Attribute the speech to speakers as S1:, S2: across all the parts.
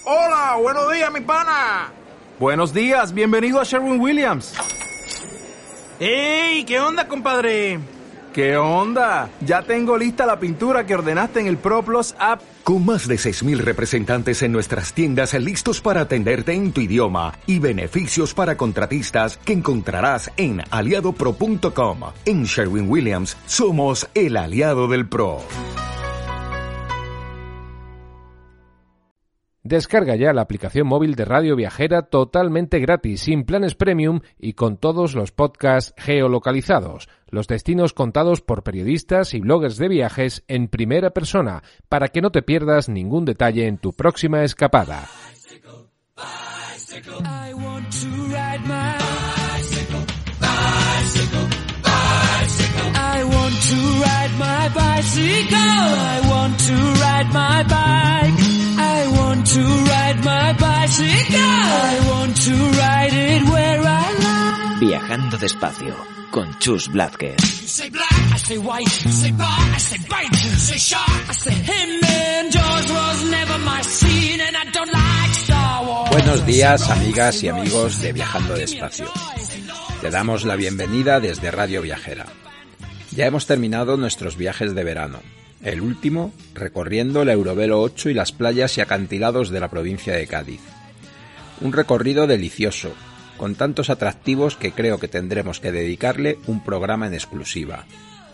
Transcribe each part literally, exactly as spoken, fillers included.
S1: Hola, buenos días, mi pana.
S2: Buenos días, bienvenido a Sherwin-Williams.
S1: ¡Ey! ¿Qué onda, compadre?
S2: ¿Qué onda? Ya tengo lista la pintura que ordenaste en el ProPlus app.
S3: Con más de seis mil representantes en nuestras tiendas listos para atenderte en tu idioma y beneficios para contratistas que encontrarás en aliado pro punto com. En Sherwin-Williams somos el aliado del pro.
S4: Descarga ya la aplicación móvil de Radio Viajera totalmente gratis, sin planes premium y con todos los podcasts geolocalizados, los destinos contados por periodistas y bloggers de viajes en primera persona, para que no te pierdas ningún detalle en tu próxima escapada. I want to ride my bicycle. I want to ride it where I like.
S5: Viajando despacio con Chus Blázquez.
S6: Buenos días, amigas y amigos de Viajando despacio. Te damos la bienvenida desde Radio Viajera. Ya hemos terminado nuestros viajes de verano. El último, recorriendo el Eurovelo ocho y las playas y acantilados de la provincia de Cádiz. Un recorrido delicioso, con tantos atractivos que creo que tendremos que dedicarle un programa en exclusiva.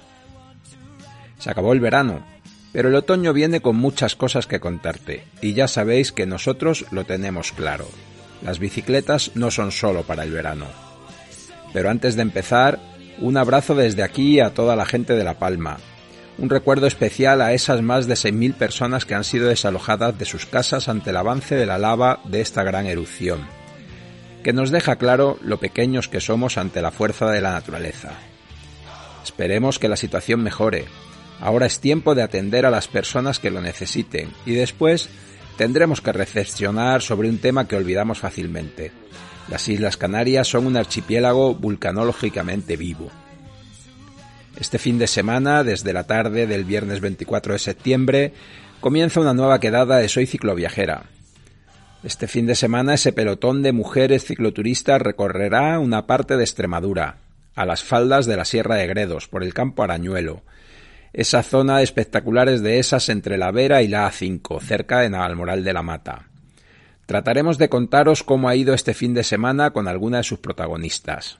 S6: Se acabó el verano, pero el otoño viene con muchas cosas que contarte, y ya sabéis que nosotros lo tenemos claro. Las bicicletas no son solo para el verano. Pero antes de empezar, un abrazo desde aquí a toda la gente de La Palma. Un recuerdo especial a esas más de seis mil personas que han sido desalojadas de sus casas ante el avance de la lava de esta gran erupción, que nos deja claro lo pequeños que somos ante la fuerza de la naturaleza. Esperemos que la situación mejore. Ahora es tiempo de atender a las personas que lo necesiten y después tendremos que reflexionar sobre un tema que olvidamos fácilmente. Las Islas Canarias son un archipiélago vulcanológicamente vivo. Este fin de semana, desde la tarde del viernes veinticuatro de septiembre, comienza una nueva quedada de Soy Cicloviajera. Este fin de semana ese pelotón de mujeres cicloturistas recorrerá una parte de Extremadura, a las faldas de la Sierra de Gredos, por el Campo Arañuelo, esa zona de espectaculares dehesas entre la Vera y la A cinco, cerca de Navalmoral de la Mata. Trataremos de contaros cómo ha ido este fin de semana con alguna de sus protagonistas.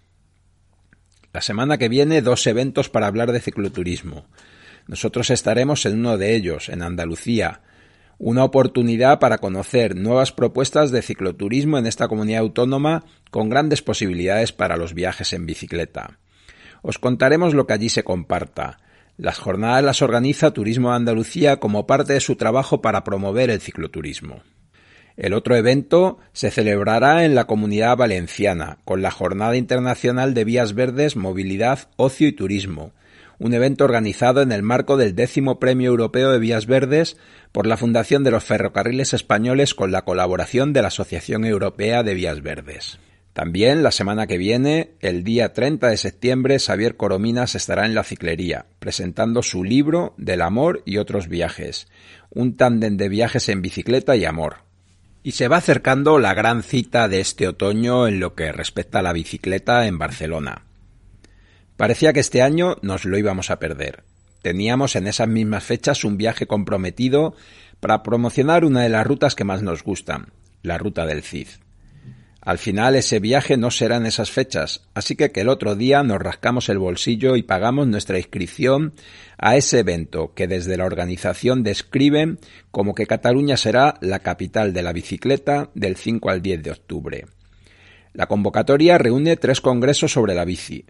S6: La semana que viene, dos eventos para hablar de cicloturismo. Nosotros estaremos en uno de ellos, en Andalucía. Una oportunidad para conocer nuevas propuestas de cicloturismo en esta comunidad autónoma con grandes posibilidades para los viajes en bicicleta. Os contaremos lo que allí se comparta. Las jornadas las organiza Turismo de Andalucía como parte de su trabajo para promover el cicloturismo. El otro evento se celebrará en la Comunidad Valenciana, con la Jornada Internacional de Vías Verdes, Movilidad, Ocio y Turismo, un evento organizado en el marco del décimo Premio Europeo de Vías Verdes por la Fundación de los Ferrocarriles Españoles con la colaboración de la Asociación Europea de Vías Verdes. También la semana que viene, el día treinta de septiembre, Xavier Corominas estará en la Ciclería, presentando su libro Del amor y otros viajes, un tándem de viajes en bicicleta y amor. Y se va acercando la gran cita de este otoño en lo que respecta a la bicicleta en Barcelona. Parecía que este año nos lo íbamos a perder. Teníamos en esas mismas fechas un viaje comprometido para promocionar una de las rutas que más nos gustan, la Ruta del Cid. Al final ese viaje no será en esas fechas, así que que el otro día nos rascamos el bolsillo y pagamos nuestra inscripción a ese evento que desde la organización describen como que Cataluña será la capital de la bicicleta del cinco al diez de octubre. La convocatoria reúne tres congresos sobre la bici.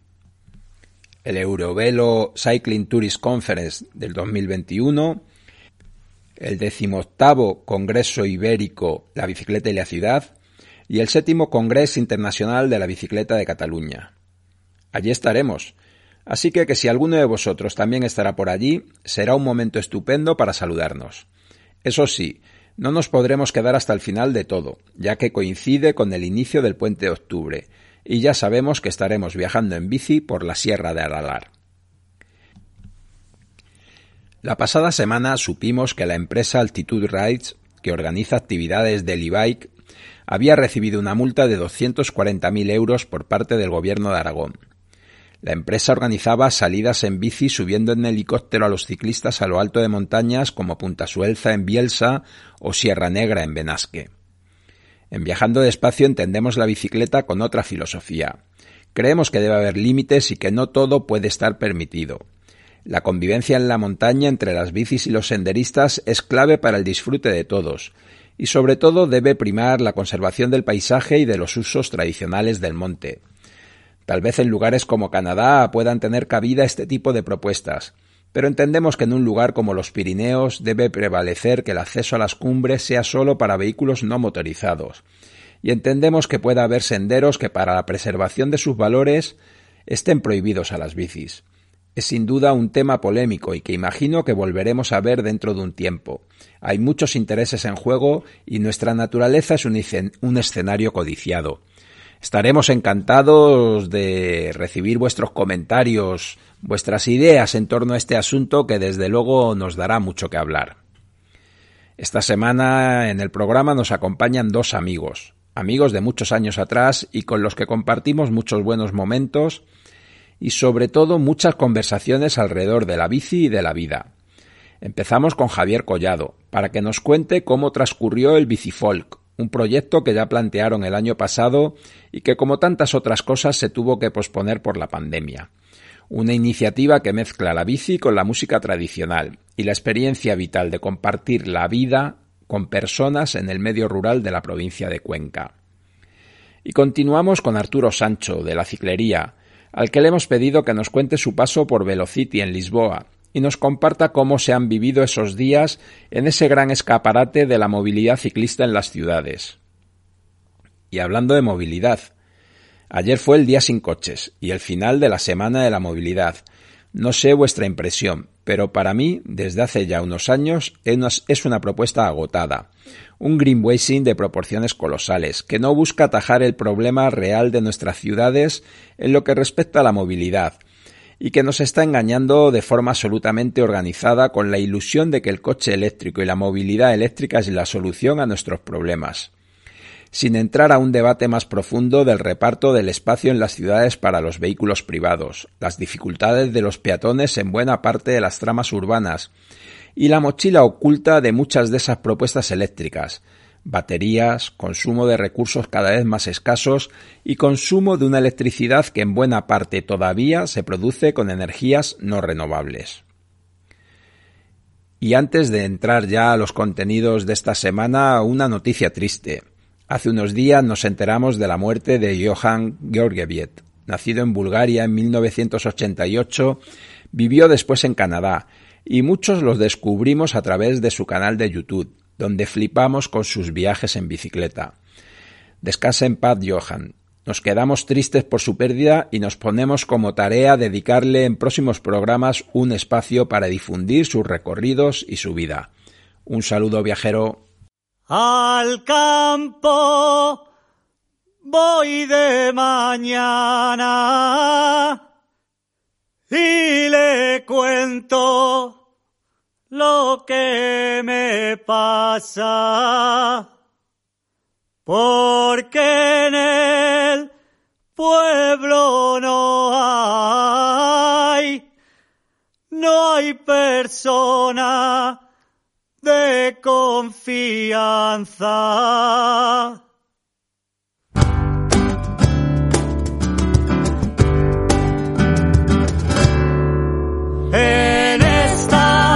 S6: El Eurovelo Cycling Tourist Conference del dos mil veintiuno, el decimoctavo Congreso Ibérico La Bicicleta y la Ciudad, y el séptimo Congreso Internacional de la Bicicleta de Cataluña. Allí estaremos, así que que si alguno de vosotros también estará por allí, será un momento estupendo para saludarnos. Eso sí, no nos podremos quedar hasta el final de todo, ya que coincide con el inicio del puente de octubre, y ya sabemos que estaremos viajando en bici por la Sierra de Aralar. La pasada semana supimos que la empresa Altitude Rides que organiza actividades del e-bike, había recibido una multa de doscientos cuarenta mil euros por parte del Gobierno de Aragón. La empresa organizaba salidas en bici subiendo en helicóptero a los ciclistas a lo alto de montañas como Punta Suelza en Bielsa o Sierra Negra en Benasque. En Viajando Despacio entendemos la bicicleta con otra filosofía. Creemos que debe haber límites y que no todo puede estar permitido. La convivencia en la montaña entre las bicis y los senderistas es clave para el disfrute de todos, y sobre todo debe primar la conservación del paisaje y de los usos tradicionales del monte. Tal vez en lugares como Canadá puedan tener cabida este tipo de propuestas, pero entendemos que en un lugar como los Pirineos debe prevalecer que el acceso a las cumbres sea solo para vehículos no motorizados, y entendemos que pueda haber senderos que para la preservación de sus valores estén prohibidos a las bicis. Es sin duda un tema polémico y que imagino que volveremos a ver dentro de un tiempo. Hay muchos intereses en juego y nuestra naturaleza es un, un escenario codiciado. Estaremos encantados de recibir vuestros comentarios, vuestras ideas en torno a este asunto que desde luego nos dará mucho que hablar. Esta semana en el programa nos acompañan dos amigos, amigos de muchos años atrás y con los que compartimos muchos buenos momentos y sobre todo muchas conversaciones alrededor de la bici y de la vida. Empezamos con Javier Collado, para que nos cuente cómo transcurrió el Bicifolk, un proyecto que ya plantearon el año pasado y que como tantas otras cosas se tuvo que posponer por la pandemia. Una iniciativa que mezcla la bici con la música tradicional y la experiencia vital de compartir la vida con personas en el medio rural de la provincia de Cuenca. Y continuamos con Arturo Sancho, de La Ciclería, al que le hemos pedido que nos cuente su paso por Velocity en Lisboa y nos comparta cómo se han vivido esos días en ese gran escaparate de la movilidad ciclista en las ciudades. Y hablando de movilidad, ayer fue el día sin coches y el final de la semana de la movilidad. No sé vuestra impresión, pero para mí, desde hace ya unos años, es una propuesta agotada. Un greenwashing de proporciones colosales, que no busca atajar el problema real de nuestras ciudades en lo que respecta a la movilidad, y que nos está engañando de forma absolutamente organizada con la ilusión de que el coche eléctrico y la movilidad eléctrica es la solución a nuestros problemas, sin entrar a un debate más profundo del reparto del espacio en las ciudades para los vehículos privados, las dificultades de los peatones en buena parte de las tramas urbanas y la mochila oculta de muchas de esas propuestas eléctricas, baterías, consumo de recursos cada vez más escasos y consumo de una electricidad que en buena parte todavía se produce con energías no renovables. Y antes de entrar ya a los contenidos de esta semana, una noticia triste. Hace unos días nos enteramos de la muerte de Johann Georgievic. Nacido en Bulgaria en mil novecientos ochenta y ocho, vivió después en Canadá y muchos los descubrimos a través de su canal de YouTube, donde flipamos con sus viajes en bicicleta. Descansa en paz, Johann. Nos quedamos tristes por su pérdida y nos ponemos como tarea dedicarle en próximos programas un espacio para difundir sus recorridos y su vida. Un saludo, viajero.
S7: Al campo voy de mañana y le cuento lo que me pasa, porque en el pueblo no hay, no hay persona de confianza. En esta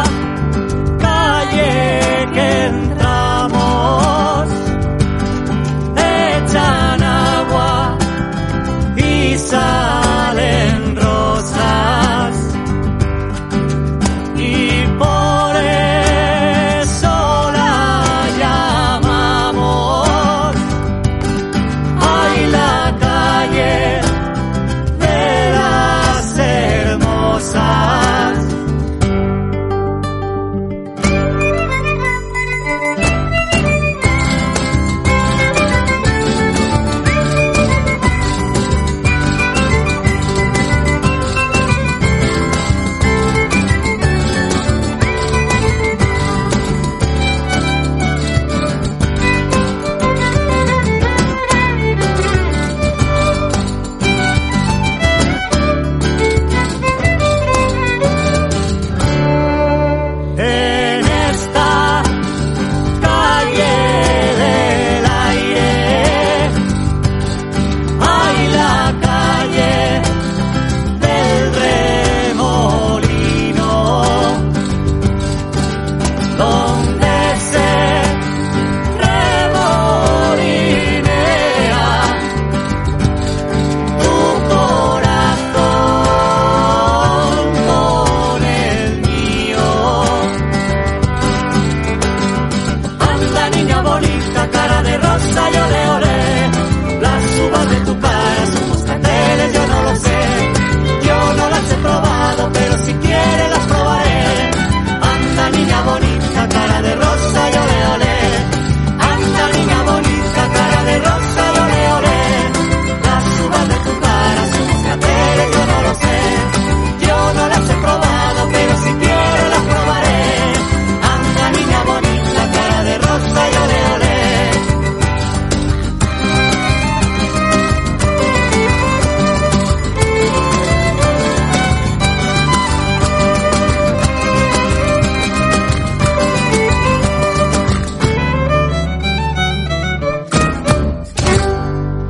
S7: calle que entramos echan agua y salen rosas y por eso la llamamos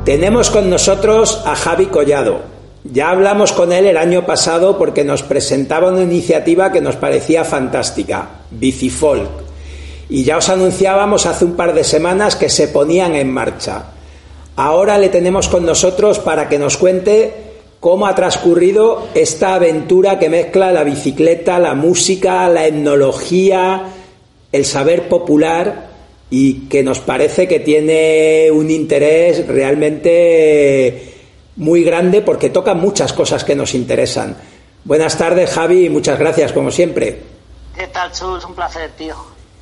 S6: Tenemos con nosotros a Javi Collado. Ya hablamos con él el año pasado porque nos presentaba una iniciativa que nos parecía fantástica, Bicifolk. Y ya os anunciábamos hace un par de semanas que se ponían en marcha. Ahora le tenemos con nosotros para que nos cuente cómo ha transcurrido esta aventura que mezcla la bicicleta, la música, la etnología, el saber popular, y que nos parece que tiene un interés realmente muy grande porque toca muchas cosas que nos interesan. Buenas tardes, Javi, y muchas gracias, como siempre.
S8: ¿Qué tal, Chus? Un placer, tío.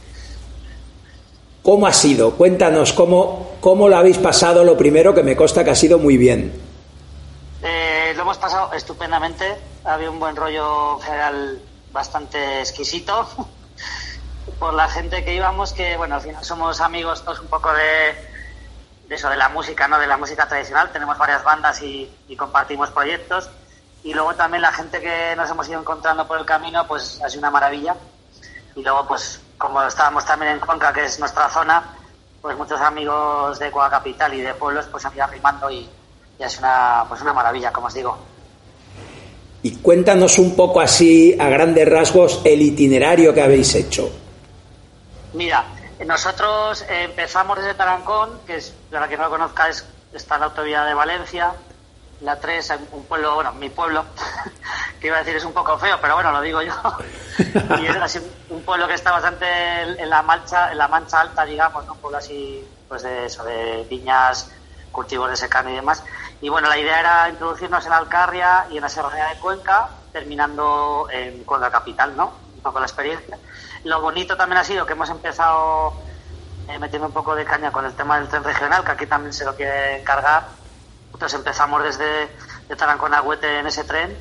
S6: ¿Cómo ha sido? Cuéntanos, ¿cómo, cómo lo habéis pasado? Lo primero, que me consta que ha sido muy bien.
S8: Eh, lo hemos pasado estupendamente. Había un buen rollo general bastante exquisito. Por la gente que íbamos, que bueno, al final somos amigos todos un poco de, de eso, de la música, ¿no? De la música tradicional. Tenemos varias bandas y, y compartimos proyectos. Y luego también la gente que nos hemos ido encontrando por el camino, pues ha sido una maravilla. Y luego, pues, como estábamos también en Cuenca, que es nuestra zona, pues muchos amigos de Cuenca Capital y de pueblos, pues han ido arrimando y, y es una, pues una maravilla, como os digo.
S6: Y cuéntanos un poco así, a grandes rasgos, el itinerario que habéis hecho.
S8: Mira, nosotros empezamos desde Tarancón, que es, para quien no lo conozca, es, está en la autovía de Valencia, la tres, un pueblo, bueno, mi pueblo, que iba a decir es un poco feo, pero bueno, lo digo yo. Y es así un pueblo que está bastante en la mancha, en la mancha alta, digamos, ¿no? Un pueblo así, pues de eso, de viñas, cultivos de secano y demás. Y bueno, la idea era introducirnos en Alcarria y en la Serranía de Cuenca, terminando en Cuenca Capital, ¿no? Un poco la experiencia. Lo bonito también ha sido que hemos empezado eh, metiendo un poco de caña con el tema del tren regional, que aquí también se lo quiere encargar. Entonces empezamos desde de Tarancón a Huete en ese tren,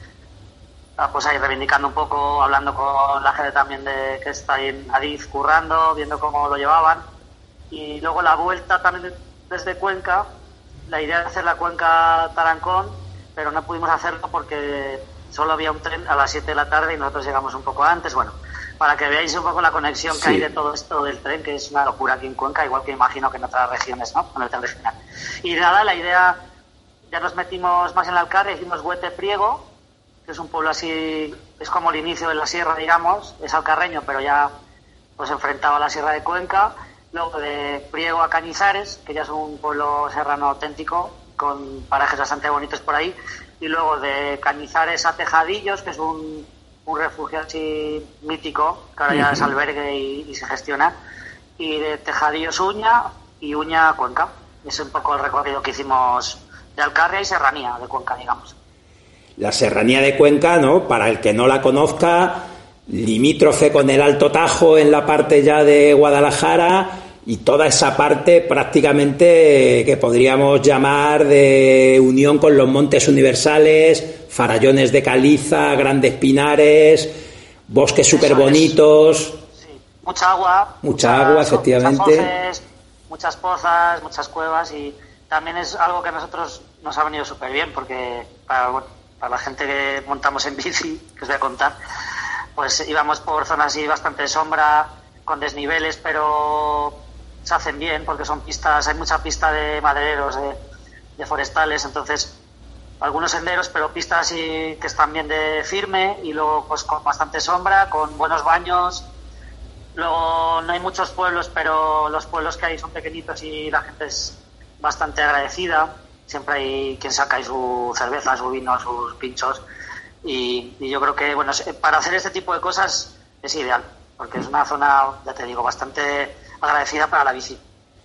S8: ah, pues ahí reivindicando un poco, hablando con la gente también de que está ahí en Adif currando, viendo cómo lo llevaban. Y luego la vuelta también desde Cuenca, la idea de hacer la Cuenca-Tarancón, pero no pudimos hacerlo porque solo había un tren a las siete de la tarde y nosotros llegamos un poco antes. Bueno, para que veáis un poco la conexión que sí hay de todo esto del tren, que es una locura aquí en Cuenca, igual que imagino que en otras regiones, ¿no? Con el tren regional. Y nada, la idea, ya nos metimos más en la Alcarria, hicimos Huete Priego, que es un pueblo así, es como el inicio de la sierra, digamos, es alcarreño, pero ya pues enfrentado a la sierra de Cuenca. Luego de Priego a Cañizares, que ya es un pueblo serrano auténtico, con parajes bastante bonitos por ahí. Y luego de Cañizares a Tejadillos, que es un un refugio así mítico, que ahora ya es albergue y, y se gestiona, y de Tejadillos Uña y Uña Cuenca. Es un poco el recorrido que hicimos de Alcarria y Serranía de Cuenca, digamos.
S6: La Serranía de Cuenca, ¿no? Para el que no la conozca, limítrofe con el Alto Tajo en la parte ya de Guadalajara, y toda esa parte prácticamente que podríamos llamar de unión con los Montes Universales, farallones de caliza, grandes pinares, bosques súper bonitos.
S8: Sí, mucha agua.
S6: Mucha muchas, agua, efectivamente.
S8: Muchas foces, muchas pozas, muchas cuevas, y también es algo que a nosotros nos ha venido súper bien, porque para, bueno, para la gente que montamos en bici, que os voy a contar, pues íbamos por zonas así bastante de sombra, con desniveles, pero se hacen bien porque son pistas, hay mucha pista de madereros, de, de forestales, entonces algunos senderos, pero pistas así que están bien de firme, y luego pues con bastante sombra, con buenos baños. Luego no hay muchos pueblos, pero los pueblos que hay son pequeñitos y la gente es bastante agradecida. Siempre hay quien saca ahí su cerveza, su vino, sus pinchos, y, y yo creo que bueno, para hacer este tipo de cosas es ideal, porque es una zona, ya te digo, bastante agradecida para la bici.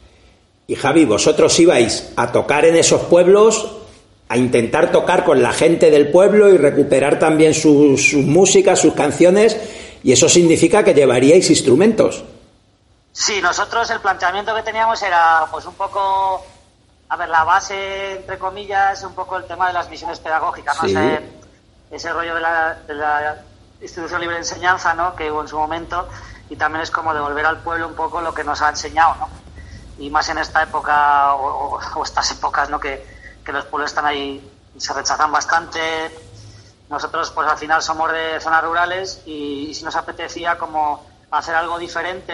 S6: Y Javi, vosotros ibais a tocar en esos pueblos, a intentar tocar con la gente del pueblo y recuperar también sus, sus músicas, sus canciones, y eso significa que llevaríais instrumentos.
S8: Sí, nosotros el planteamiento que teníamos era pues un poco, a ver, la base, entre comillas, un poco el tema de las misiones pedagógicas, ¿no?
S6: Sí.
S8: Ese, ese rollo de la, de la institución libre de enseñanza, ¿no? Que hubo en su momento, y también es como devolver al pueblo un poco lo que nos ha enseñado, ¿no? Y más en esta época, o, o estas épocas, ¿no? Que, que los pueblos están ahí, se rechazan bastante. Nosotros, pues al final somos de zonas rurales, y, y si nos apetecía como hacer algo diferente,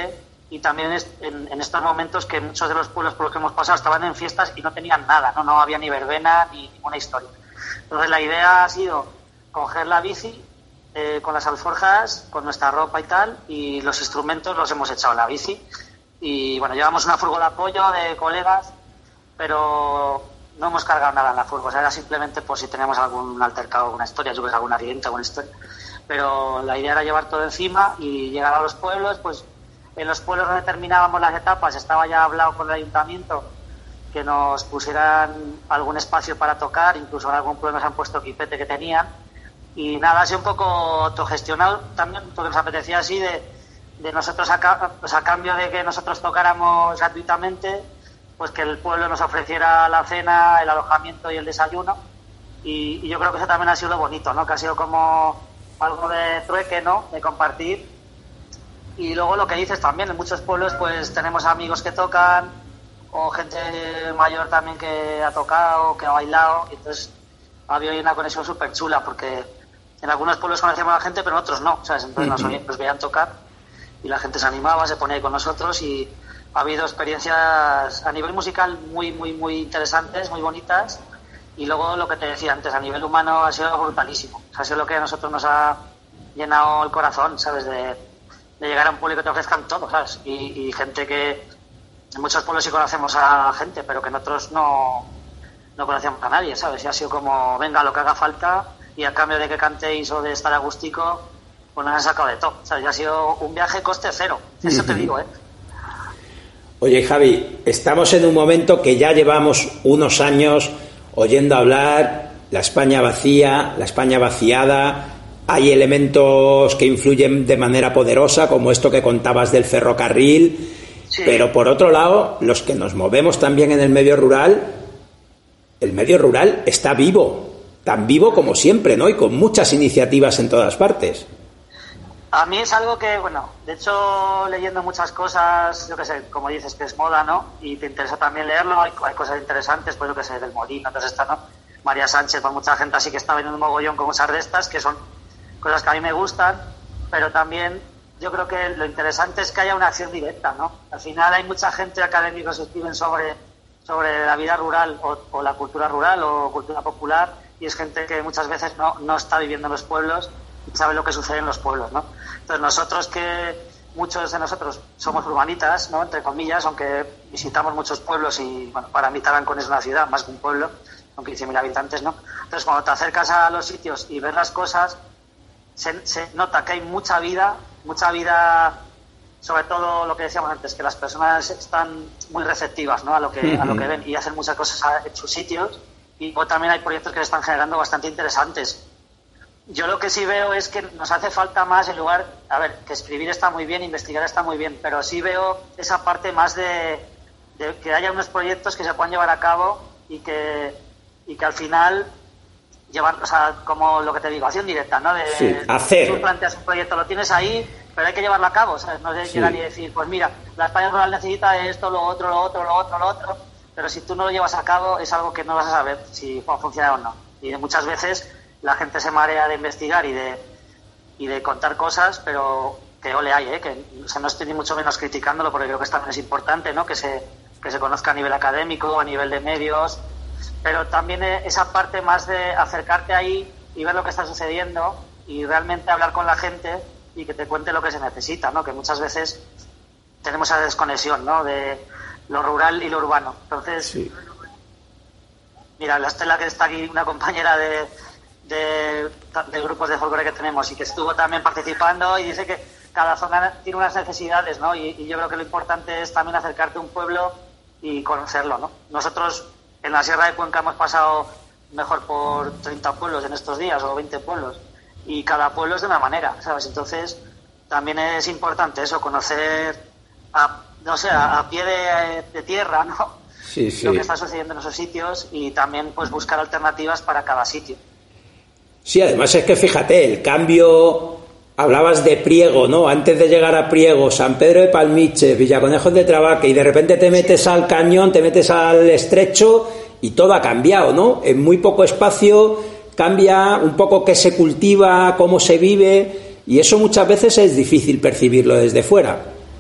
S8: y también es, en, en estos momentos que muchos de los pueblos por los que hemos pasado estaban en fiestas y no tenían nada, no, no había ni verbena ni ninguna historia. Entonces la idea ha sido coger la bici eh, con las alforjas, con nuestra ropa y tal, y los instrumentos los hemos echado en la bici. Y bueno, llevamos una furgo de apoyo de colegas, pero no hemos cargado nada en la furgo, o sea, era simplemente por si teníamos algún altercado, alguna historia, yo creo que algún accidente, alguna historia. Pero la idea era llevar todo encima y llegar a los pueblos. Pues en los pueblos donde terminábamos las etapas estaba ya hablado con el ayuntamiento que nos pusieran algún espacio para tocar, incluso en algún pueblo nos han puesto equipete que tenían, y nada, ha sido un poco autogestionado también, porque nos apetecía así de, de nosotros, a, pues a cambio de que nosotros tocáramos gratuitamente, pues que el pueblo nos ofreciera la cena, el alojamiento y el desayuno, y, y yo creo que eso también ha sido lo bonito, ¿no? Que ha sido como algo de trueque, ¿no? De compartir. Y luego lo que dices también, en muchos pueblos pues tenemos amigos que tocan, o gente mayor también que ha tocado, que ha bailado, y entonces ha habido una conexión súper chula, porque en algunos pueblos conocíamos a la gente, pero en otros no, ¿sabes? Entonces nos, nos veían tocar y la gente se animaba, se ponía ahí con nosotros, y ha habido experiencias a nivel musical muy, muy, muy interesantes, muy bonitas, y luego lo que te decía antes, a nivel humano ha sido brutalísimo, o sea, ha sido lo que a nosotros nos ha llenado el corazón, ¿sabes? De, de llegar a un pueblo y que te ofrezcan todo, ¿sabes? Y, y gente que en muchos pueblos sí conocemos a gente, pero que en otros no, no conocemos a nadie, ¿sabes? Y ha sido como, venga, lo que haga falta, y a cambio de que cantéis o de estar agustico, pues nos han sacado de todo. O sea, ya ha sido un viaje coste cero, eso te digo, ¿eh?
S6: Oye, Javi, estamos en un momento que ya llevamos unos años oyendo hablar la España vacía, la España vaciada. Hay elementos que influyen de manera poderosa, como esto que contabas del ferrocarril. Sí. Pero por otro lado, los que nos movemos también en el medio rural, el medio rural está vivo, tan vivo como siempre, ¿no? Y con muchas iniciativas en todas partes.
S8: A mí es algo que, bueno, de hecho, leyendo muchas cosas, yo qué sé, como dices, que es moda, ¿no? Y te interesa también leerlo, hay, hay cosas interesantes, pues yo qué sé, del Molino, entonces está, ¿no? María Sánchez, pues mucha gente así que está vendiendo un mogollón con cosas de estas, que son cosas que a mí me gustan, pero también yo creo que lo interesante es que haya una acción directa, ¿no? Al final hay mucha gente, académicos que escriben sobre, sobre la vida rural o, o la cultura rural o cultura popular, y es gente que muchas veces no, no está viviendo en los pueblos y sabe lo que sucede en los pueblos, ¿no? Entonces nosotros, que muchos de nosotros somos urbanitas, ¿no? Entre comillas, aunque visitamos muchos pueblos y, bueno, para mí Tarancón es una ciudad más que un pueblo, con quince mil habitantes, ¿no? Entonces cuando te acercas a los sitios y ves las cosas, se, se nota que hay mucha vida, mucha vida, sobre todo lo que decíamos antes, que las personas están muy receptivas, ¿no? a lo que a lo que ven, y hacen muchas cosas en sus sitios, y luego también hay proyectos que se están generando bastante interesantes. Yo lo que sí veo es que nos hace falta más, en lugar, a ver, que escribir está muy bien, investigar está muy bien, pero sí veo esa parte más de, de que haya unos proyectos que se puedan llevar a cabo y que, y que al final llevar, o sea, como lo que te digo, acción directa, ¿no? De,
S6: sí, hacer.
S8: Tú planteas un proyecto, lo tienes ahí, pero hay que llevarlo a cabo, ¿sabes? No es llegar sí. y decir, pues mira, la España rural necesita esto, lo otro, lo otro, lo otro, lo otro, pero si tú no lo llevas a cabo es algo que no vas a saber si funciona o no. Y muchas veces la gente se marea de investigar y de y de contar cosas, pero que ole hay, ¿eh? Que, o sea, no estoy ni mucho menos criticándolo, porque creo que también es importante, ¿no? Que se, que se conozca a nivel académico, a nivel de medios, pero también esa parte más de acercarte ahí y ver lo que está sucediendo y realmente hablar con la gente y que te cuente lo que se necesita, ¿no? Que muchas veces tenemos esa desconexión, ¿no? De lo rural y lo urbano. Entonces, sí. Mira, la Estela, que está aquí, una compañera de, de, de grupos de folclore que tenemos y que estuvo también participando, y dice que cada zona tiene unas necesidades, ¿no? Y, y yo creo que lo importante es también acercarte a un pueblo y conocerlo, ¿no? Nosotros en la Sierra de Cuenca hemos pasado mejor por treinta pueblos en estos días, o veinte pueblos, y cada pueblo es de una manera, ¿sabes? Entonces también es importante eso, conocer a, no sé, a, a pie de, de tierra, ¿no?
S6: Sí, sí.
S8: Lo que está sucediendo en esos sitios, y también pues buscar alternativas para cada sitio.
S6: Sí, además es que fíjate, el cambio, hablabas de Priego, ¿no? Antes de llegar a Priego, San Pedro de Palmiche, Villaconejos de Trabaque, y de repente te metes al cañón, te metes al estrecho y todo ha cambiado, ¿no? En muy poco espacio cambia un poco qué se cultiva, cómo se vive, y eso muchas veces es difícil percibirlo desde fuera.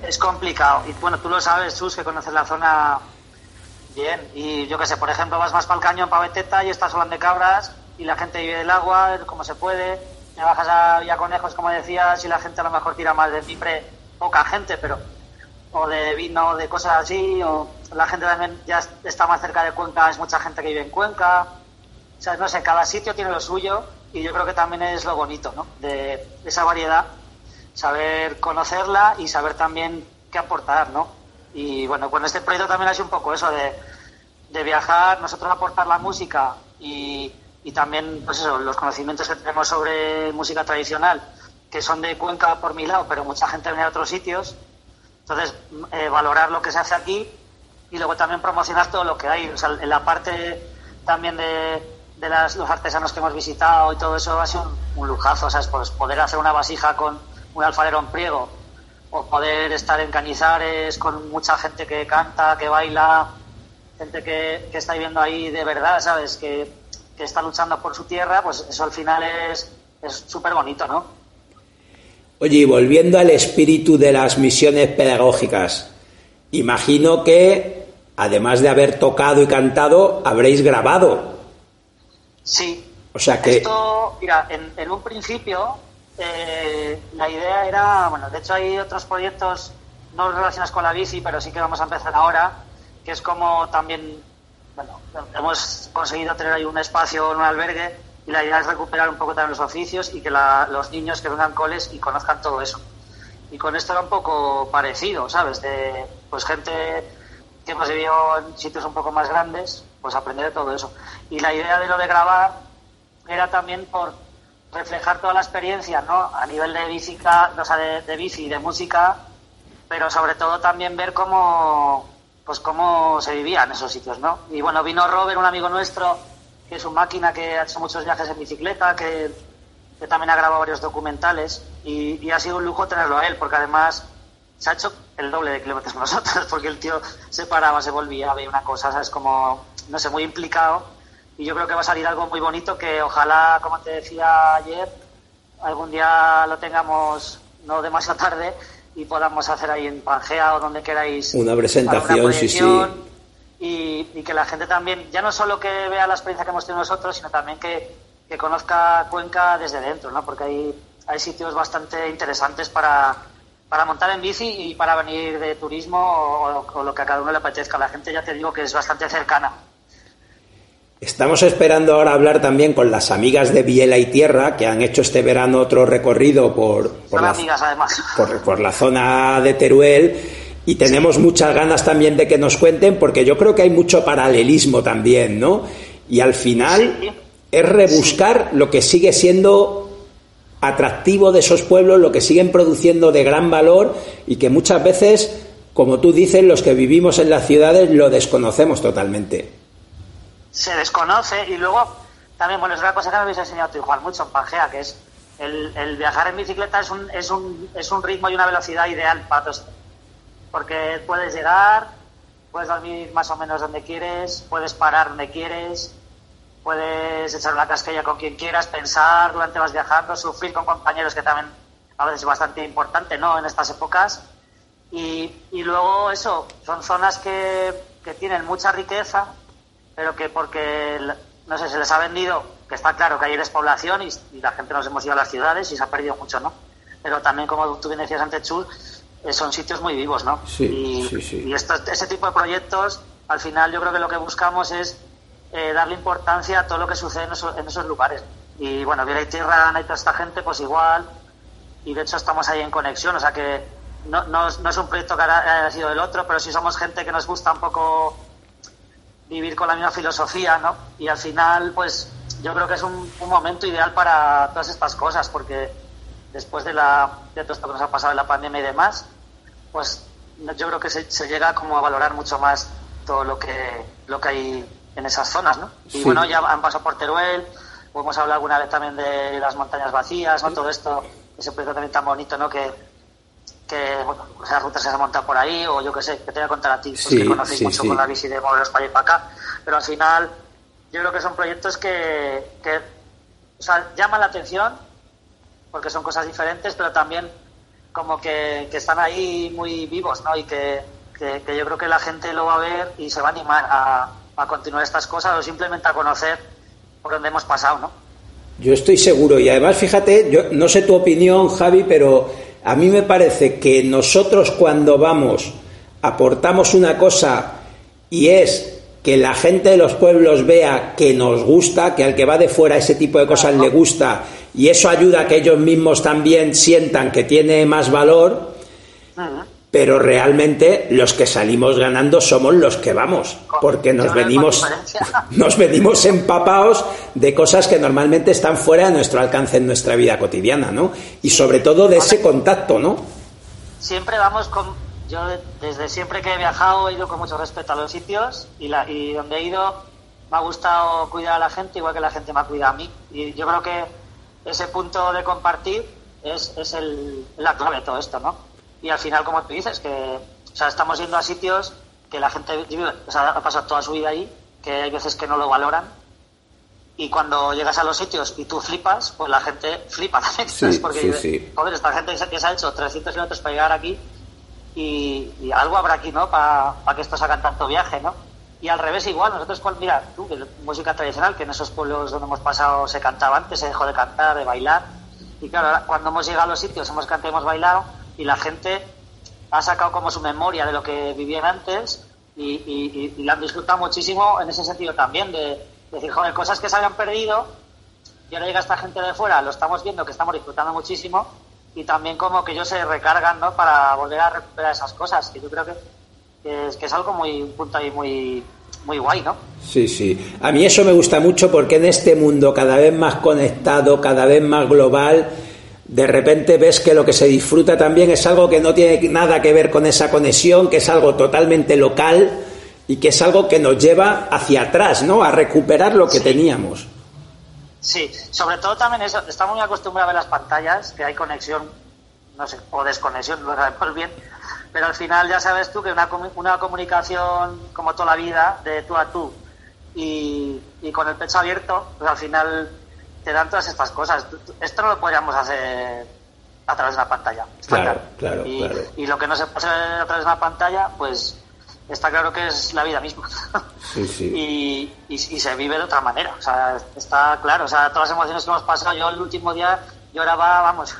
S8: es complicado. Y bueno, tú lo sabes, Chus, que conoces la zona bien. Y yo qué sé, por ejemplo, vas más para el cañón, para Beteta, y estás Solán de Cabras, y la gente vive del agua, como se puede. Te bajas a Villaconejos, como decías, y la gente a lo mejor tira más de timbre, poca gente, pero o de vino, de cosas así, o la gente también ya está más cerca de Cuenca, es mucha gente que vive en Cuenca. O sea, no sé, cada sitio tiene lo suyo, y yo creo que también es lo bonito, ¿no? De esa variedad, saber conocerla y saber también qué aportar, ¿no? Y bueno, con este proyecto también ha sido un poco eso de, de viajar, nosotros aportar la música y, y también, pues eso, los conocimientos que tenemos sobre música tradicional, que son de Cuenca por mi lado, pero mucha gente viene de otros sitios. Entonces, eh, valorar lo que se hace aquí y luego también promocionar todo lo que hay. O sea, en la parte también de, de las, los artesanos que hemos visitado y todo eso ha sido un, un lujazo. O sea, pues poder hacer una vasija con un alfarero en Priego, o poder estar en Cañizares con mucha gente que canta, que baila, gente que, que está viviendo ahí de verdad, ¿sabes? Que, que está luchando por su tierra, pues eso al final es es súper bonito, ¿no?
S6: Oye, y volviendo al espíritu de las misiones pedagógicas, imagino que, además de haber tocado y cantado, habréis grabado.
S8: Sí.
S6: O sea que...
S8: Esto, mira, en, en un principio eh, la idea era, bueno, de hecho hay otros proyectos no relacionados con la bici, pero sí que vamos a empezar ahora, que es como también, bueno, hemos conseguido tener ahí un espacio en un albergue. Y la idea es recuperar un poco también los oficios y que la, los niños que vengan coles y conozcan todo eso. Y con esto era un poco parecido, ¿sabes? De pues gente que hemos vivido en sitios un poco más grandes, pues aprender de todo eso. Y la idea de lo de grabar era también por reflejar toda la experiencia, ¿no? A nivel de bicica, o sea, de, de bici y de música, pero sobre todo también ver cómo, pues cómo se vivía en esos sitios, ¿no? Y bueno, vino Robert, un amigo nuestro, que es un máquina que ha hecho muchos viajes en bicicleta, que, que también ha grabado varios documentales, y, y ha sido un lujo tenerlo a él, porque además se ha hecho el doble de kilómetros que nosotros, porque el tío se paraba, se volvía, veía una cosa, ¿sabes? Como, no sé, muy implicado, y yo creo que va a salir algo muy bonito que ojalá, como te decía ayer, algún día lo tengamos no demasiado tarde y podamos hacer ahí en Pangea o donde queráis
S6: una presentación,
S8: una
S6: sí, sí.
S8: Y, y que la gente también, ya no solo que vea la experiencia que hemos tenido nosotros, sino también que, que conozca Cuenca desde dentro, ¿no? Porque hay, hay sitios bastante interesantes para, para montar en bici y para venir de turismo o, o lo que a cada uno le apetezca. La gente, ya te digo, que es bastante cercana.
S6: Estamos esperando ahora hablar también con las amigas de Biela y Tierra, que han hecho este verano otro recorrido por, por,
S8: Son
S6: la,
S8: amigas, además.
S6: por, por la zona de Teruel. Y tenemos sí. muchas ganas también de que nos cuenten, porque yo creo que hay mucho paralelismo también, ¿no? Y al final sí. es rebuscar sí. lo que sigue siendo atractivo de esos pueblos, lo que siguen produciendo de gran valor y que muchas veces, como tú dices, los que vivimos en las ciudades lo desconocemos totalmente.
S8: Se desconoce y luego también, bueno, es una cosa que me habéis enseñado tú, Juan, mucho en Pangea, que es el, el viajar en bicicleta es un, es, un, es un ritmo y una velocidad ideal para todos. Porque puedes llegar, puedes dormir más o menos donde quieres, puedes parar donde quieres, puedes echar una cascalla con quien quieras, pensar durante vas viajando, sufrir con compañeros, que también a veces es bastante importante, ¿no?, en estas épocas. Y, y luego eso, son zonas que, que tienen mucha riqueza, pero que porque, no sé, se les ha vendido, que está claro que hay despoblación y, y la gente nos hemos ido a las ciudades y se ha perdido mucho, ¿no? Pero también, como tú bien decías antes, Chus, son sitios muy vivos, ¿no?
S6: Sí,
S8: y
S6: sí, sí.
S8: y esto, ese tipo de proyectos, al final yo creo que lo que buscamos es eh, darle importancia a todo lo que sucede en esos, en esos lugares. Y bueno, Biela y Tierra, y toda esta gente, pues igual, y de hecho estamos ahí en conexión, o sea que no, no, no es un proyecto que haya sido del otro, pero sí somos gente que nos gusta un poco vivir con la misma filosofía, ¿no? Y al final, pues yo creo que es un, un momento ideal para todas estas cosas, porque después de, la, de todo esto que nos ha pasado en la pandemia y demás, pues yo creo que se, se llega como a valorar mucho más todo lo que lo que hay en esas zonas, ¿no? Y
S6: sí.
S8: bueno, ya han pasado por Teruel, o hemos hablado alguna vez también de las montañas vacías, ¿no? Todo esto, ese proyecto también tan bonito, ¿no? Que, que bueno, esas rutas se han montado por ahí, o yo qué sé, que te voy a contar a ti, pues, sí, que conocéis sí, mucho sí. con la bici de moveros para allá y para acá, pero al final yo creo que son proyectos que, que o sea, llaman la atención, porque son cosas diferentes, pero también como que, que están ahí muy vivos, ¿no? Y que, que, que yo creo que la gente lo va a ver y se va a animar a, a continuar estas cosas o simplemente a conocer por donde hemos pasado, ¿no?
S6: Yo estoy seguro, y además fíjate, yo no sé tu opinión, Javi, pero a mí me parece que nosotros cuando vamos aportamos una cosa y es que la gente de los pueblos vea que nos gusta, que al que va de fuera ese tipo de cosas le gusta, y eso ayuda a que ellos mismos también sientan que tiene más valor, uh-huh. Pero realmente los que salimos ganando somos los que vamos, porque nos venimos nos venimos empapados de cosas que normalmente están fuera de nuestro alcance en nuestra vida cotidiana, ¿no? Y sobre todo de ese contacto, ¿no?
S8: Siempre vamos con... Yo desde siempre que he viajado he ido con mucho respeto a los sitios y, la, y donde he ido me ha gustado cuidar a la gente igual que la gente me ha cuidado a mí. Y yo creo que ese punto de compartir es, es el, la clave de todo esto, ¿no? Y al final, como tú dices, que o sea, estamos yendo a sitios que la gente vive, o sea, ha pasado toda su vida ahí, que hay veces que no lo valoran. Y cuando llegas a los sitios y tú flipas, pues la gente flipa también.
S6: Sí,
S8: porque
S6: sí,
S8: dice,
S6: sí.
S8: Joder, esta gente que se ha hecho trescientos kilómetros para llegar aquí y, y algo habrá aquí, ¿no? Para pa que estos hagan tanto viaje, ¿no? Y al revés igual, nosotros, mira, tú, que música tradicional, que en esos pueblos donde hemos pasado se cantaba antes, se dejó de cantar, de bailar. Y claro, cuando hemos llegado a los sitios, hemos cantado, hemos bailado, y la gente ha sacado como su memoria de lo que vivían antes y, y, y la han disfrutado muchísimo en ese sentido también, de, de decir, joder, cosas que se habían perdido, y ahora llega esta gente de fuera, lo estamos viendo, que estamos disfrutando muchísimo, y también como que ellos se recargan, ¿no? Para volver a recuperar esas cosas, que yo creo que, que, es, que es algo muy, un punto ahí muy, muy guay, ¿no?
S6: Sí, sí. A mí eso me gusta mucho porque en este mundo cada vez más conectado, cada vez más global, de repente ves que lo que se disfruta también es algo que no tiene nada que ver con esa conexión, que es algo totalmente local y que es algo que nos lleva hacia atrás, ¿no? A recuperar lo que
S8: sí.
S6: teníamos.
S8: Sí, sobre todo también eso, estamos muy acostumbrados a ver las pantallas, que hay conexión, no sé, o desconexión, no lo sabemos bien, pero al final ya sabes tú que una, una comunicación como toda la vida, de tú a tú, y, y con el pecho abierto, pues al final te dan todas estas cosas. Esto no lo podríamos hacer a través de una pantalla.
S6: Claro,
S8: claro,
S6: claro,
S8: y,
S6: claro.
S8: Y lo que no se puede hacer a través de una pantalla, pues está claro que es la vida misma.
S6: Sí, sí.
S8: Y, y, y se vive de otra manera. O sea, está claro. O sea, todas las emociones que hemos pasado, yo el último día lloraba, vamos,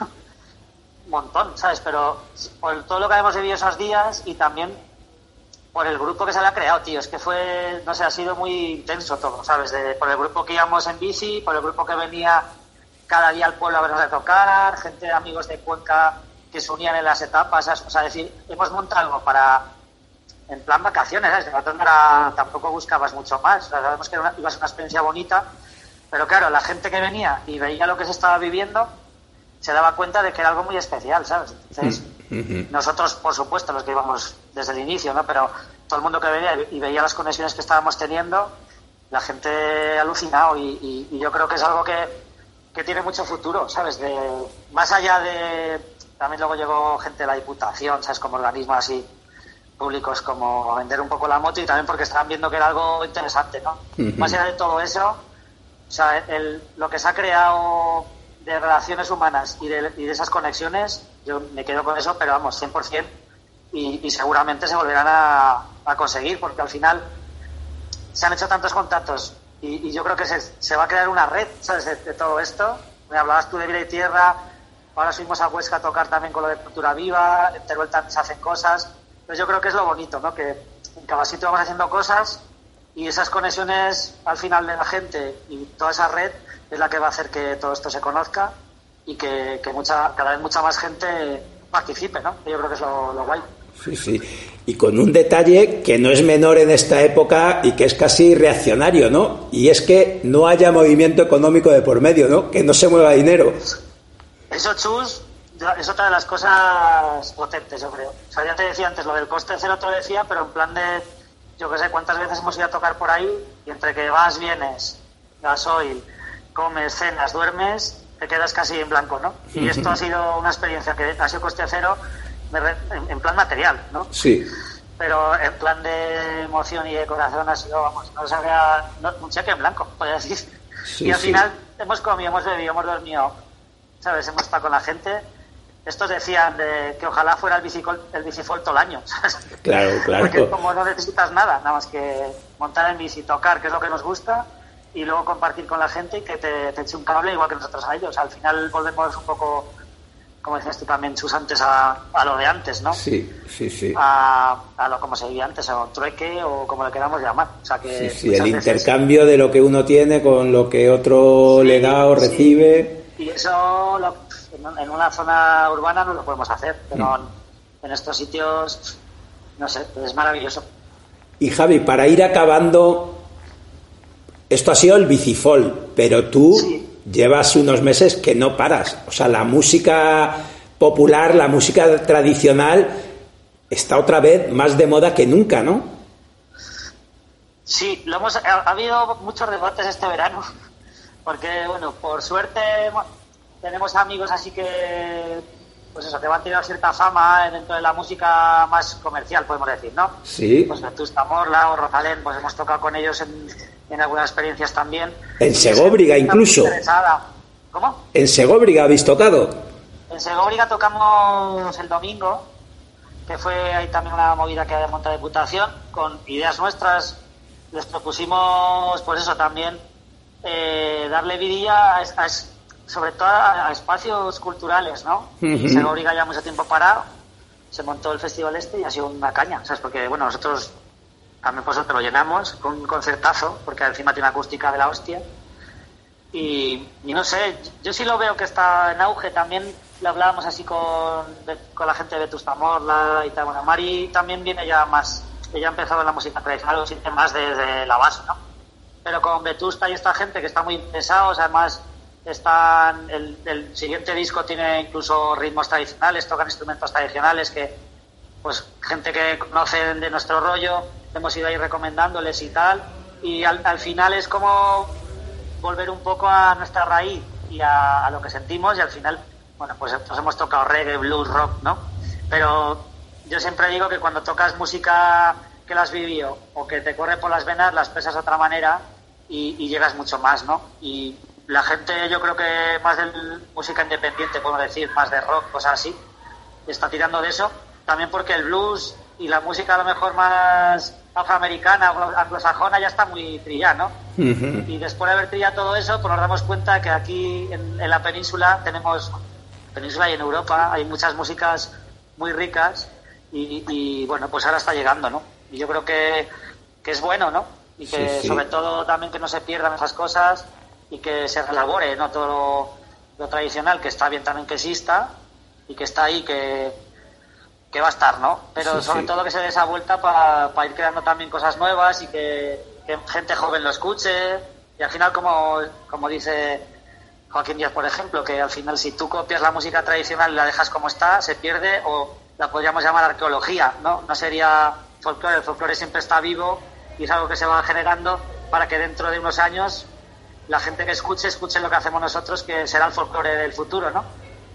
S8: un montón, ¿sabes? Pero por todo lo que hemos vivido esos días y también por el grupo que se le ha creado, tío. Es que fue, no sé, ha sido muy intenso todo, ¿sabes? De, por el grupo que íbamos en bici, por el grupo que venía cada día al pueblo a vernos de tocar, gente, amigos de Cuenca que se unían en las etapas, ¿sabes? O sea, decir, hemos montado algo para, en plan vacaciones, ¿sabes? Que no era, tampoco buscabas mucho más, o sea, sabemos que era una, iba a ser una experiencia bonita, pero claro, la gente que venía y veía lo que se estaba viviendo se daba cuenta de que era algo muy especial, ¿sabes? Entonces, uh-huh. nosotros, por supuesto, los que íbamos desde el inicio, ¿no? Pero todo el mundo que venía y veía las conexiones que estábamos teniendo, la gente alucinado y, y, y yo creo que es algo que, que tiene mucho futuro, ¿sabes? De, más allá de... También luego llegó gente de la Diputación, ¿sabes? Como organismos así públicos, como a vender un poco la moto y también porque estaban viendo que era algo interesante, ¿no? Uh-huh. Más allá de todo eso, o sea, el, lo que se ha creado de relaciones humanas y de, y de esas conexiones, yo me quedo con eso, pero vamos, cien por ciento, y, y seguramente se volverán a, a conseguir, porque al final se han hecho tantos contactos y, y yo creo que se, se va a crear una red, ¿sabes? De, de todo esto. Me hablabas tú de Vida y Tierra, ahora subimos a Huesca a tocar también con lo de Cultura Viva, en Teruel también se hacen cosas, pues yo creo que es lo bonito, ¿no? Que en cada sitio vamos haciendo cosas y esas conexiones al final de la gente y toda esa red es la que va a hacer que todo esto se conozca y que, que mucha, cada vez mucha más gente participe, ¿no? Yo creo que es lo, lo guay.
S6: Sí, sí. Y con un detalle que no es menor en esta época y que es casi reaccionario, ¿no? Y es que no haya movimiento económico de por medio, ¿no? Que no se mueva dinero.
S8: Eso, Chus, es otra de las cosas potentes, yo creo. O sea, ya te decía antes, lo del coste cero te lo decía, pero en plan de, yo qué sé, cuántas veces hemos ido a tocar por ahí y entre que vas, vienes, gasoil, comes, cenas, duermes, te quedas casi en blanco, ¿no? Y esto ha sido una experiencia que ha sido coste cero en plan material, ¿no?
S6: Sí.
S8: Pero en plan de emoción y de corazón ha sido, vamos, no sabía, no, un cheque en blanco, podría decir. Sí, y al sí. final hemos comido, hemos bebido, hemos dormido, ¿sabes? Hemos estado con la gente estos decían de que ojalá fuera el bicicol, el bicifol todo el año.
S6: Claro, claro.
S8: Porque como no necesitas nada, nada más que montar en bici, tocar, que es lo que nos gusta, y luego compartir con la gente y que te, te eche un cable igual que nosotros a ellos. Al final volvemos un poco, como decías tú también, Chus, antes a, a lo de antes, ¿no?
S6: Sí, sí, sí.
S8: A, a lo como se vivía antes, o trueque, o como le queramos llamar. O sea que
S6: sí, sí, el
S8: veces...
S6: intercambio de lo que uno tiene con lo que otro sí, le da o sí. recibe.
S8: Y eso lo, en una zona urbana no lo podemos hacer, pero mm. en, en estos sitios, no sé, es maravilloso.
S6: Y Javi, para ir acabando, esto ha sido el bicifol, pero tú sí. llevas unos meses que no paras. O sea, la música popular, la música tradicional está otra vez más de moda que nunca, ¿no?
S8: Sí, lo hemos, ha, ha habido muchos debates este verano, porque, bueno, por suerte tenemos amigos así que, pues eso, que van a tener cierta fama dentro de la música más comercial, podemos decir, ¿no?
S6: Sí.
S8: Pues Vetusta Morla o Rosalén, pues hemos tocado con ellos en, en algunas experiencias también.
S6: En Segóbriga incluso.
S8: ¿Cómo?
S6: En Segóbriga habéis tocado.
S8: En Segóbriga tocamos el domingo, que fue ahí también una movida que había montado Diputación, con ideas nuestras. Les propusimos, pues eso también, eh, darle vidilla a, a, sobre todo a, a espacios culturales, ¿no? Uh-huh. Y Segóbriga ya mucho tiempo parado, se montó el festival este y ha sido una caña, ¿sabes? Porque, bueno, nosotros también por eso te lo llenamos con un concertazo, porque encima tiene una acústica de la hostia. Y, y no sé, yo sí lo veo que está en auge. También lo hablábamos así con, con la gente de Vetusta Morla y tal. Bueno, Mari también viene ya más, ella ha empezado en la música tradicional, lo siente más desde la base, ¿no? Pero con Vetusta y esta gente que está muy interesados, además están, el, el siguiente disco tiene incluso ritmos tradicionales, tocan instrumentos tradicionales que, pues, gente que conocen de nuestro rollo, hemos ido ahí recomendándoles y tal, y al, al final es como volver un poco a nuestra raíz y a, a lo que sentimos, y al final, bueno, pues nos hemos tocado reggae, blues, rock, ¿no? Pero yo siempre digo que cuando tocas música que la has vivido o que te corre por las venas, la expresas de otra manera y, y llegas mucho más, ¿no? Y la gente, yo creo que más de música independiente, podemos decir, más de rock, cosas así, está tirando de eso, también porque el blues y la música a lo mejor más afroamericana, anglosajona, ya está muy trillada, ¿no? Uh-huh. Y después de haber trillado todo eso, pues nos damos cuenta que aquí en, en la península tenemos, península y en Europa, hay muchas músicas muy ricas y, y bueno, pues ahora está llegando, ¿no? Y yo creo que, que es bueno, ¿no? Y que sí, sí. sobre todo también que no se pierdan esas cosas y que se relabore, ¿no? Todo lo, lo tradicional, que está bien también que exista y que está ahí, que, que va a estar, ¿no? Pero sí, sobre sí. todo que se dé esa vuelta para pa ir creando también cosas nuevas y que, que gente joven lo escuche. Y al final, como, como dice Joaquín Díaz, por ejemplo, que al final si tú copias la música tradicional y la dejas como está, se pierde, o la podríamos llamar arqueología, ¿no? No sería folclore, el folclore siempre está vivo y es algo que se va generando para que dentro de unos años la gente que escuche, escuche lo que hacemos nosotros, que será el folclore del futuro, ¿no?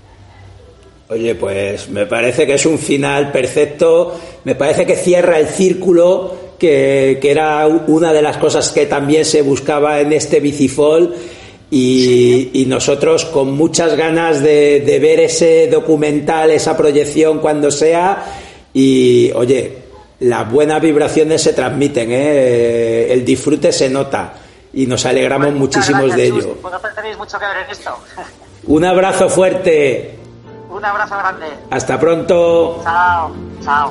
S6: Oye, pues me parece que es un final perfecto, me parece que cierra el círculo, que, que era una de las cosas que también se buscaba en este Bicifol, y, sí. y nosotros con muchas ganas de, de ver ese documental, esa proyección cuando sea, y oye, las buenas vibraciones se transmiten, ¿eh? El disfrute se nota y nos alegramos bueno, muchísimos gracias, de ello.
S8: Vosotros tenéis mucho que ver en esto.
S6: Un abrazo fuerte.
S8: Un abrazo grande.
S6: Hasta pronto.
S8: Chao, chao.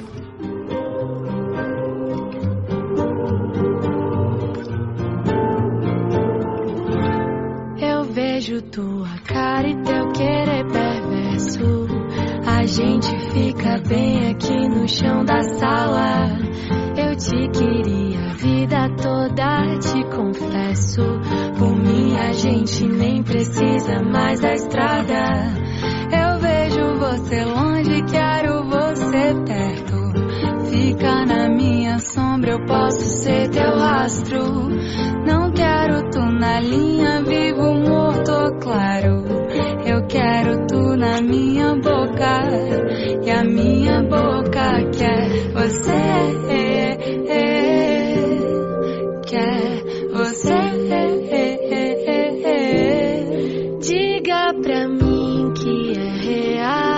S9: Eu vejo tua cara e teu querer perverso. A gente fica bem aqui no chão da sala. Eu te queria a vida toda, te confesso. Por mim a gente nem precisa mais da estrada. Eu vejo você longe, quero você perto. Fica na minha sombra, eu posso ser teu rastro. Não quero tu na linha, vivo, morto ou claro. Eu quero tu na minha boca e a minha boca quer você, quer você. Diga pra mim que é real.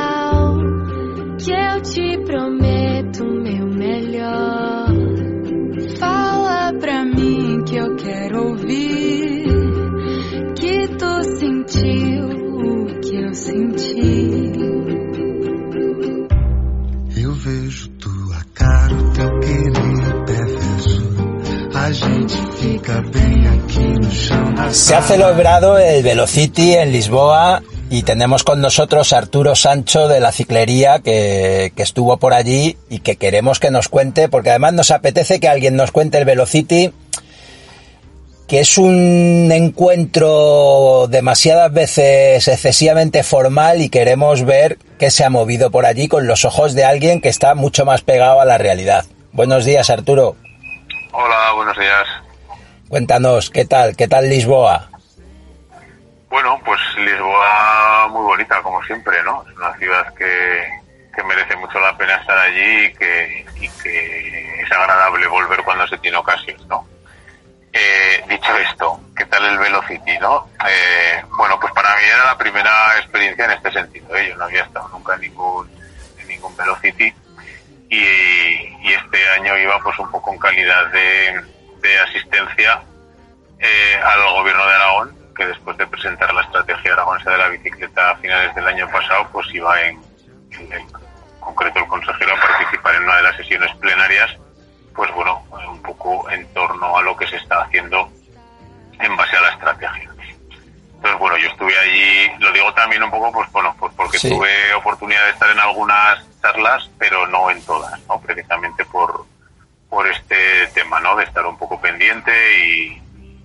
S9: a gente fica bem aqui no chão da
S6: Se ha celebrado el Velocity en Lisboa y tenemos con nosotros a Arturo Sancho de la Ciclería que, que estuvo por allí y que queremos que nos cuente, porque además nos apetece que alguien nos cuente el Velocity, que es un encuentro demasiadas veces excesivamente formal y queremos ver qué se ha movido por allí con los ojos de alguien que está mucho más pegado a la realidad. Buenos días, Arturo.
S10: Hola, buenos días.
S6: Cuéntanos, ¿qué tal? ¿Qué tal Lisboa?
S10: Bueno, pues Lisboa muy bonita, como siempre, ¿no? Es una ciudad que, que merece mucho la pena estar allí y que, y que es agradable volver cuando se tiene ocasión, ¿no? Eh, dicho esto, ¿qué tal el Velocity, no? Eh, bueno, pues para mí era la primera experiencia en este sentido, ¿eh? Yo no había estado nunca en ningún, en ningún Velocity y, y este año iba pues un poco en calidad de, de asistencia eh, al gobierno de Aragón, que después de presentar la estrategia aragonesa de la bicicleta a finales del año pasado, pues iba en, en, en concreto el consejero a participar en una de las sesiones plenarias, pues bueno, un poco en torno a lo que se está haciendo en base a la estrategia. Entonces, bueno, yo estuve allí, lo digo también un poco, pues bueno, pues porque sí. Tuve oportunidad de estar en algunas charlas, pero no en todas, ¿no? Precisamente por, por este tema, ¿no? De estar un poco pendiente y,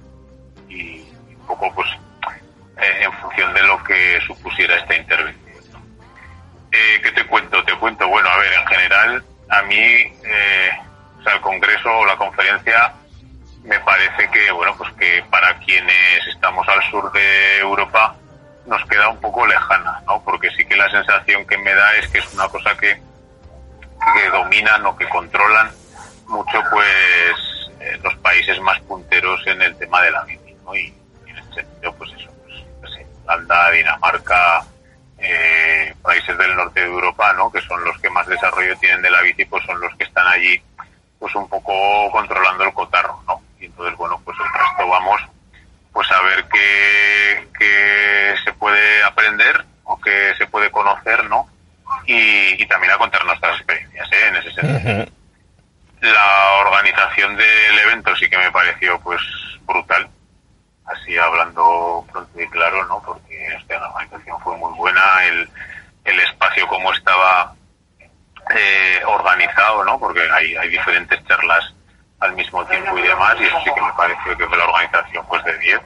S10: y un poco, pues, eh, en función de lo que supusiera esta intervención, ¿no? Eh, ¿Qué te cuento? Te cuento, bueno, a ver, en general, a mí... Eh, O sea, el congreso o la conferencia me parece que, bueno, pues que para quienes estamos al sur de Europa nos queda un poco lejana, ¿no? Porque sí que la sensación que me da es que es una cosa que, que dominan o que controlan mucho, pues, eh, los países más punteros en el tema de la bici, ¿no? Y, y en ese sentido, pues eso, pues, no sé, Holanda, Dinamarca, eh, países del norte de Europa, ¿no? Que son los que más desarrollo tienen de la bici, pues son los que están allí pues un poco controlando el cotarro, ¿no? Y entonces, bueno, pues el resto vamos pues a ver qué, qué se puede aprender o qué se puede conocer, ¿no? Y, y también a contar nuestras experiencias, ¿eh? En ese sentido. Uh-huh. La organización del evento sí que me pareció pues brutal, así hablando pronto y claro, ¿no? Porque hostia, la organización fue muy buena, el, el espacio como estaba Eh, organizado, ¿no? Porque hay, hay diferentes charlas al mismo tiempo y demás, y eso sí que me pareció que fue la organización pues de diez.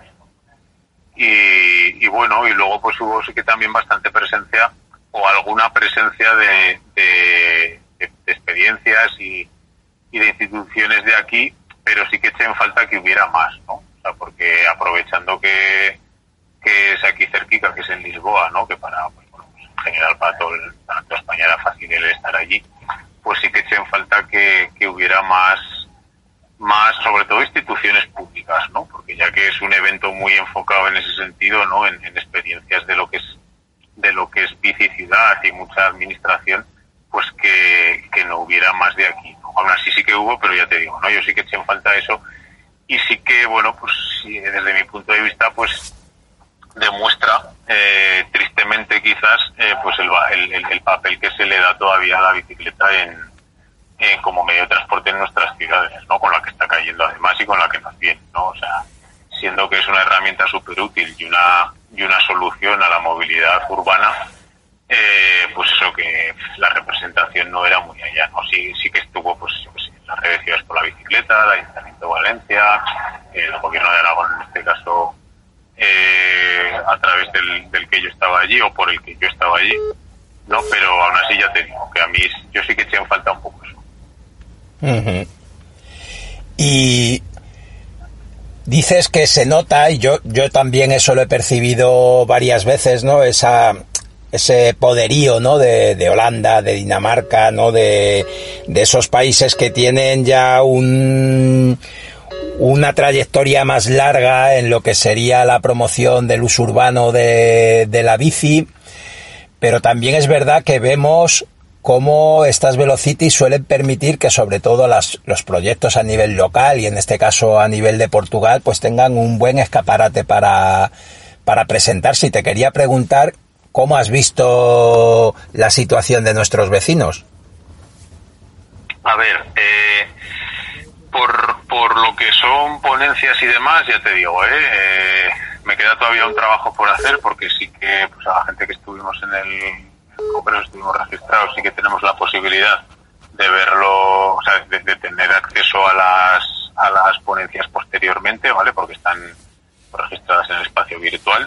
S10: Y, y bueno, y luego pues hubo sí que también bastante presencia, o alguna presencia de, de, de, de experiencias y, y de instituciones de aquí, pero sí que eché en falta que hubiera más, ¿no? O sea, porque aprovechando que, que es aquí cerquita, que es en Lisboa, ¿no? Que para... en general para todo el, para toda España era fácil el estar allí, pues sí que eché en falta que, que hubiera más, más, sobre todo instituciones públicas, ¿no? Porque ya que es un evento muy enfocado en ese sentido, ¿no? En, en experiencias de lo que es, de lo que es bici ciudad y mucha administración, pues que, que no hubiera más de aquí, ¿no? Aún así sí que hubo, pero ya te digo, ¿no? Yo sí que eché en falta eso, y sí que, bueno, pues sí, desde mi punto de vista, pues demuestra eh, tristemente quizás eh, pues el, el, el papel que se le da todavía a la bicicleta en, en como medio de transporte en nuestras ciudades, ¿no? Con la que está cayendo además y con la que nos viene, ¿no? O sea, siendo que es una herramienta súper útil y una y una solución a la movilidad urbana, eh, pues eso, que la representación no era muy allá, ¿no? Sí, sí que estuvo pues, pues en las redes Ciudades por la Bicicleta, el Ayuntamiento de Valencia, el Gobierno de Aragón en este caso, Eh, a través del, del que yo estaba allí o por el que yo estaba allí, ¿no? Pero aún así ya te digo que a mí yo sí que eché en falta un poco eso.
S6: Uh-huh. Y dices que se nota, y yo, yo también eso lo he percibido varias veces, ¿no? Esa, ese poderío, ¿no? De, de Holanda, de Dinamarca, ¿no? De, de esos países que tienen ya un... una trayectoria más larga en lo que sería la promoción del uso urbano de, de la bici, pero también es verdad que vemos cómo estas Velocity suelen permitir que sobre todo las, los proyectos a nivel local y en este caso a nivel de Portugal pues tengan un buen escaparate para, para presentarse. Y te quería preguntar cómo has visto la situación de nuestros vecinos.
S10: A ver, eh, por por lo que son ponencias y demás, ya te digo, ¿eh? Eh, me queda todavía un trabajo por hacer, porque sí que pues a la gente que estuvimos en el, en el congreso, estuvimos registrados, sí que tenemos la posibilidad de verlo, o sea, de, de tener acceso a las a las ponencias posteriormente, ¿vale? Porque están registradas en el espacio virtual.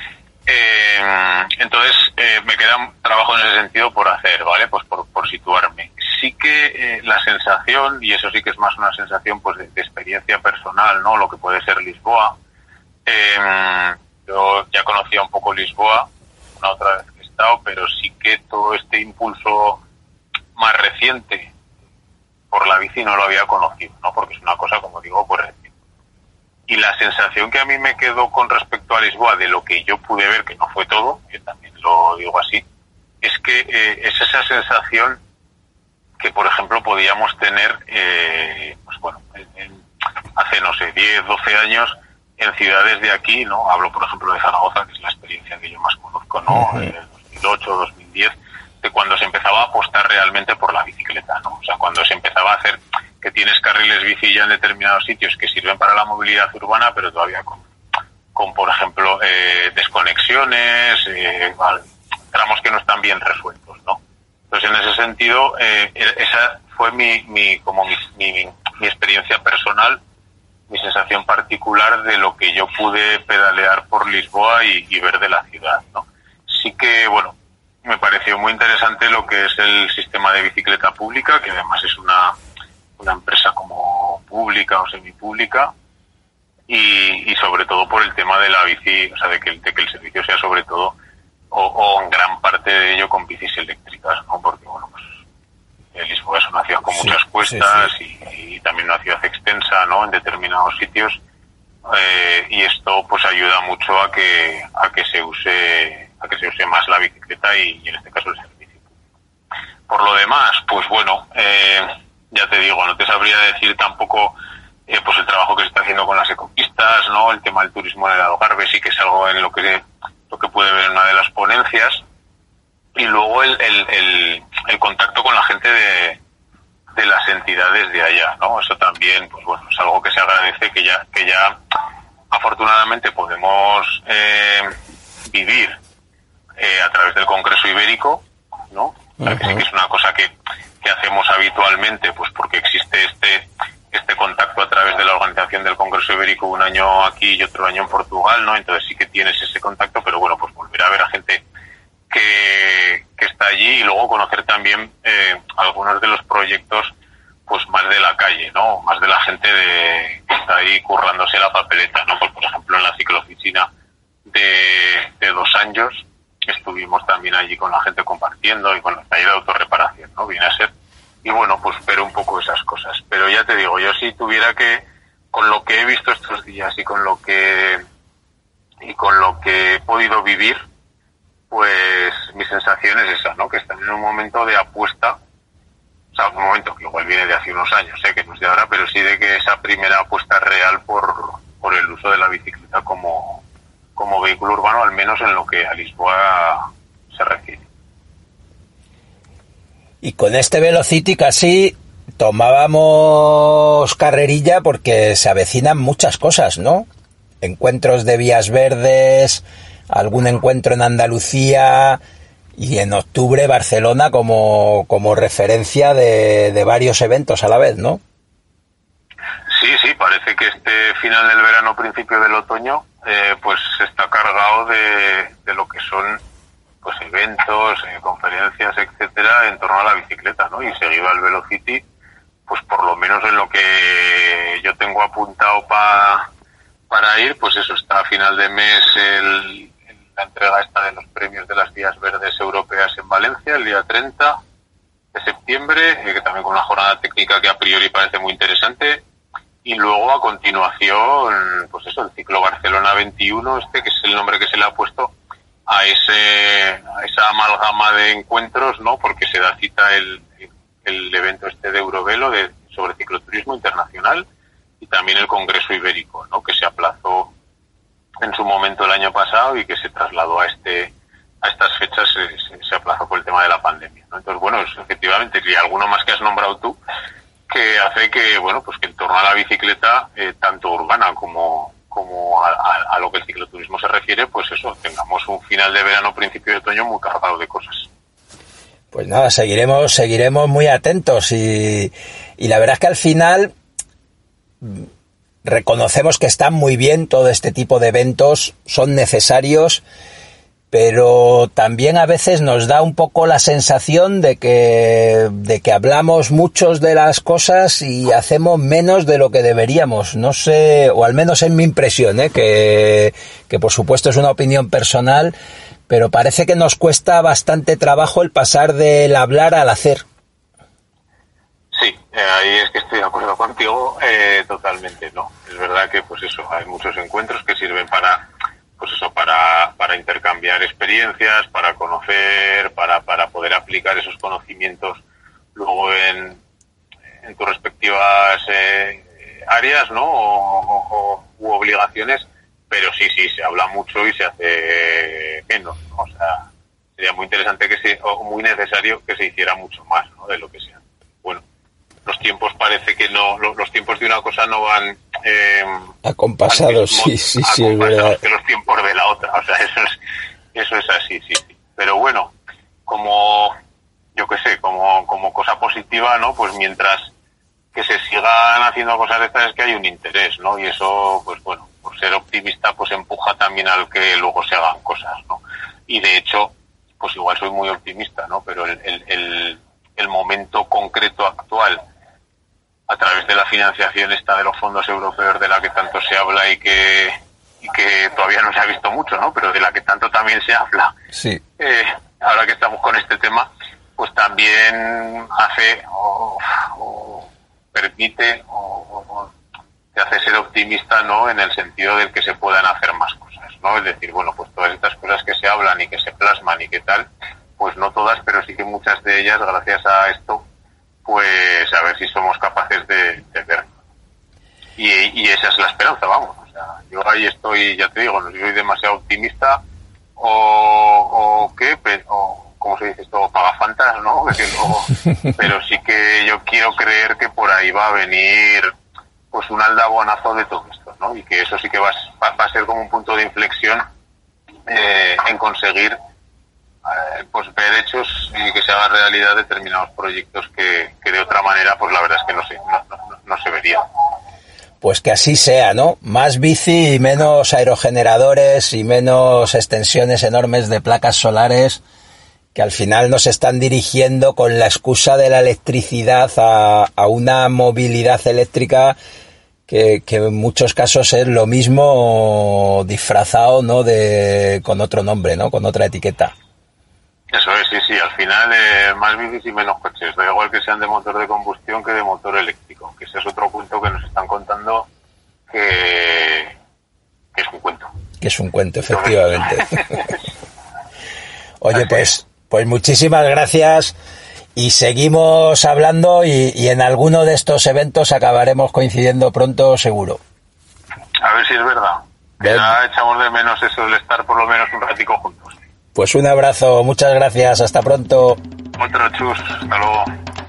S10: Eh, entonces, eh, me queda un trabajo en ese sentido por hacer, ¿vale? Pues por, por situarme. Sí que eh, la sensación, y eso sí que es más una sensación pues de, de experiencia personal, ¿no? Lo que puede ser Lisboa. Eh, yo ya conocía un poco Lisboa, una otra vez que he estado, pero sí que todo este impulso más reciente por la bici no lo había conocido, ¿no? Porque es una cosa, como digo, por reciente. Y la sensación que a mí me quedó con respecto a Lisboa, de lo que yo pude ver, que no fue todo, que también lo digo así, es que eh, es esa sensación que, por ejemplo, podíamos tener, eh, pues bueno, en, en, hace, no sé, diez, doce años, en ciudades de aquí, ¿no? Hablo, por ejemplo, de Zaragoza, que es la experiencia que yo más conozco, ¿no? Uh-huh. Eh, dos mil ocho, dos mil diez, de cuando se empezaba a apostar realmente por la bicicleta, ¿no? O sea, cuando se empezaba a hacer que tienes carriles bici ya en determinados sitios que sirven para la movilidad urbana, pero todavía con, con por ejemplo, eh, desconexiones, eh, vale, tramos que no están bien resueltos, ¿no? Entonces, en ese sentido, eh, esa fue mi, mi como mi, mi, mi experiencia personal, mi sensación particular de lo que yo pude pedalear por Lisboa y, y ver de la ciudad, ¿no? Sí que, bueno, me pareció muy interesante lo que es el sistema de bicicleta pública, que además es una, una empresa como pública o semipública, y, y sobre todo por el tema de la bici, o sea, de que, de que el servicio sea sobre todo, o, o en gran parte de ello, con bicis eléctricas, ¿no? Porque, bueno, pues Lisboa es una ciudad con muchas sí, cuestas sí, sí. Y, y también una ciudad extensa, ¿no? En determinados sitios, eh, y esto pues ayuda mucho a que a que se use a que se use más la bicicleta y, y en este caso el servicio. Por lo demás, pues bueno, eh, ya te digo, no te sabría decir tampoco eh, pues el trabajo que se está haciendo con las ecopistas, ¿no? El tema del turismo en el Algarve sí que es algo en lo que lo que pude ver en una de las ponencias. Y luego el, el, el, el contacto con la gente de, de las entidades de allá, ¿no? Eso también, pues bueno, es algo que se agradece, que ya que ya afortunadamente podemos eh, vivir eh, a través del Congreso Ibérico, ¿no? O sea, que sí que es una cosa que, que hacemos habitualmente, pues porque existe este este contacto a través de la organización del Congreso Ibérico, un año aquí y otro año en Portugal, ¿no? Entonces sí que tienes ese contacto, pero bueno, pues volver a ver a gente que, que está allí y luego conocer también eh, algunos de los proyectos pues más de la calle, ¿no? Más de la gente de, que está ahí currándose la papeleta, ¿no? Pues por ejemplo en la ciclooficina de, de Dos Años estuvimos también allí con la gente compartiendo y con el taller de autorreparación, ¿no? Viene a ser. Y bueno, pues ver un poco esas cosas. Pero ya te digo, yo si tuviera que, con lo que he visto estos días y con lo que y con lo que he podido vivir, pues mi sensación es esa, ¿no? Que están en un momento de apuesta, o sea, un momento que igual viene de hace unos años, ¿eh? Que no es de ahora, pero sí de que esa primera apuesta real por, por el uso de la bicicleta como, como vehículo urbano, al menos en lo que a Lisboa se refiere.
S6: Y con este Velocity casi tomábamos carrerilla porque se avecinan muchas cosas, ¿no? Encuentros de vías verdes, algún encuentro en Andalucía y en octubre Barcelona como, como referencia de, de varios eventos a la vez, ¿no?
S10: Sí, sí, parece que este final del verano, principio del otoño, eh, pues está cargado de, de lo que son pues eventos, eh, conferencias, etcétera, en torno a la bicicleta, ¿no? Y seguido al Velocity, pues por lo menos en lo que yo tengo apuntado pa, para ir, pues eso, está a final de mes el, la entrega esta de los premios de las vías verdes europeas en Valencia, el día treinta de septiembre, eh, que también con una jornada técnica que a priori parece muy interesante, y luego a continuación, pues eso, el ciclo Barcelona veintiuno, este que es el nombre que se le ha puesto a ese a esa amalgama de encuentros, ¿no? Porque se da cita el, el evento este de Eurovelo de, sobre cicloturismo internacional y también el Congreso Ibérico, ¿no? Que se aplazó en su momento el año pasado y que se trasladó a este a estas fechas, se, se, se aplazó por el tema de la pandemia, ¿no? Entonces, bueno, es, efectivamente, y alguno más que has nombrado tú, que hace que, bueno, pues que en torno a la bicicleta, eh, tanto urbana como, como a, a, a lo que el cicloturismo se refiere, pues eso, tengamos un final de verano, principio de otoño muy cargado de cosas.
S6: Pues nada, seguiremos, seguiremos muy atentos y, y la verdad es que al final reconocemos que están muy bien todo este tipo de eventos, son necesarios, pero también a veces nos da un poco la sensación de que, de que hablamos muchos de las cosas y hacemos menos de lo que deberíamos. No sé, o al menos es mi impresión, ¿eh? que, que por supuesto es una opinión personal, pero parece que nos cuesta bastante trabajo el pasar del hablar al hacer.
S10: Sí, eh, ahí es que estoy de acuerdo contigo eh, totalmente, ¿no? Es verdad que, pues eso, hay muchos encuentros que sirven para, pues eso, para, para intercambiar experiencias, para conocer, para, para poder aplicar esos conocimientos luego en, en tus respectivas eh, áreas, ¿no? O, o, u obligaciones, pero sí, sí, se habla mucho y se hace menos, ¿no? O sea, sería muy interesante que se, o muy necesario que se hiciera mucho más, ¿no? De lo que sea. Bueno, los tiempos parece que no, los, los tiempos de una cosa no van eh,
S6: acompasados, sí, sí, sí, es verdad,
S10: que los tiempos de la otra, o sea, eso es, eso es así, sí, sí. Pero bueno, como, yo qué sé, como, como cosa positiva, ¿no? Pues mientras que se sigan haciendo cosas de estas es que hay un interés, ¿no? Y eso, pues bueno, por ser optimista, pues empuja también al que luego se hagan cosas, ¿no? Y de hecho, pues igual soy muy optimista, ¿no? Pero el, el, el, el momento concreto actual, a través de la financiación esta de los fondos europeos de la que tanto se habla y que, y que todavía no se ha visto mucho, ¿no? Pero de la que tanto también se habla.
S6: Sí.
S10: Eh, ahora que estamos con este tema, pues también hace o, o permite o, o te hace ser optimista, ¿no? En el sentido del que se puedan hacer más cosas, ¿no? Es decir, bueno, pues todas estas cosas que se hablan y que se plasman y que tal, pues no todas, pero sí que muchas de ellas, gracias a esto, pues a ver si somos capaces de, de verlo. Y, y esa es la esperanza, vamos. O sea, yo ahí estoy, ya te digo, no soy demasiado optimista o, o qué, o como se dice esto, pagafantas, ¿no? Luego, pero sí que yo quiero creer que por ahí va a venir pues un aldabonazo de todo esto, ¿no? Y que eso sí que va, va, va a ser como un punto de inflexión eh, en conseguir eh, pues ver hechos y que se hagan realidad determinados proyectos que, que de otra manera, pues la verdad es que no se, no, no, no se vería.
S6: Pues que así sea, ¿no? Más bici y menos aerogeneradores y menos extensiones enormes de placas solares que al final nos están dirigiendo con la excusa de la electricidad a, a una movilidad eléctrica que, que en muchos casos es lo mismo disfrazado, ¿no? De, con otro nombre, ¿no? Con otra etiqueta.
S10: Eso es, sí, sí. Al final, eh, más bicis y menos coches. Da igual que sean de motor de combustión que de motor eléctrico. Que ese es otro punto que nos están contando que, que es un cuento.
S6: Que es un cuento, efectivamente. Oye, pues, pues muchísimas gracias y seguimos hablando y, y en alguno de estos eventos acabaremos coincidiendo pronto, seguro.
S10: A ver si es verdad. Que ya echamos de menos eso, el estar por lo menos un ratico juntos.
S6: Pues un abrazo, muchas gracias, hasta pronto.
S10: Otro chus, hasta luego.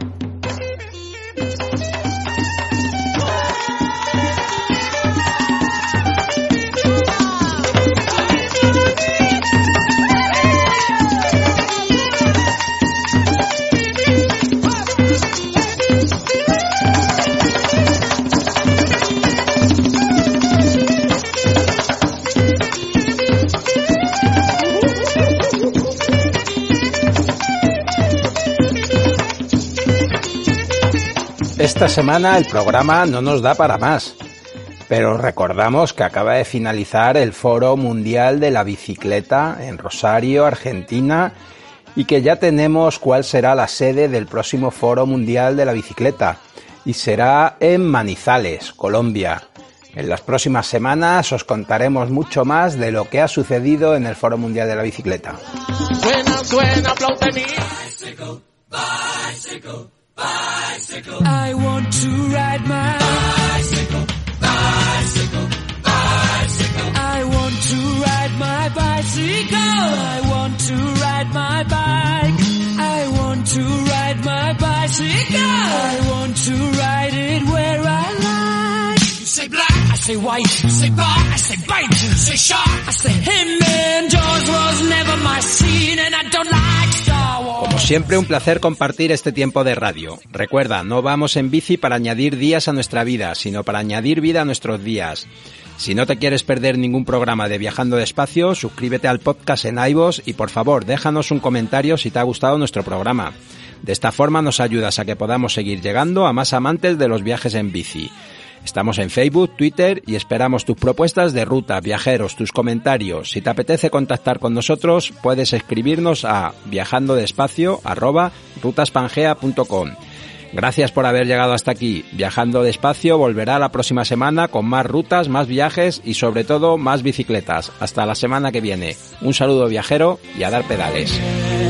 S6: Esta semana el programa no nos da para más, pero recordamos que acaba de finalizar el Foro Mundial de la Bicicleta en Rosario, Argentina, y que ya tenemos cuál será la sede del próximo Foro Mundial de la Bicicleta, y será en Manizales, Colombia. En las próximas semanas os contaremos mucho más de lo que ha sucedido en el Foro Mundial de la Bicicleta.
S7: Suena, suena, aplaude mi bicycle, bicycle. Bicycle. I want to ride my bicycle, bicycle, bicycle. I want to ride my bicycle. I want to ride my bike. I want to ride my bicycle. I want to ride say black, I say white, say bar, I say bite, say shark, I say him, and Jaws was never my scene, and I don't like Star Wars.
S6: Como siempre, un placer compartir este tiempo de radio. Recuerda, no vamos en bici para añadir días a nuestra vida, sino para añadir vida a nuestros días. Si no te quieres perder ningún programa de Viajando Despacio, suscríbete al podcast en iVoox y por favor, déjanos un comentario si te ha gustado nuestro programa. De esta forma nos ayudas a que podamos seguir llegando a más amantes de los viajes en bici. Estamos en Facebook, Twitter y esperamos tus propuestas de ruta, viajeros, tus comentarios. Si te apetece contactar con nosotros, puedes escribirnos a viajandodespacio arroba rutaspangea punto com. Gracias por haber llegado hasta aquí. Viajando Despacio volverá la próxima semana con más rutas, más viajes y sobre todo más bicicletas. Hasta la semana que viene. Un saludo viajero y a dar pedales.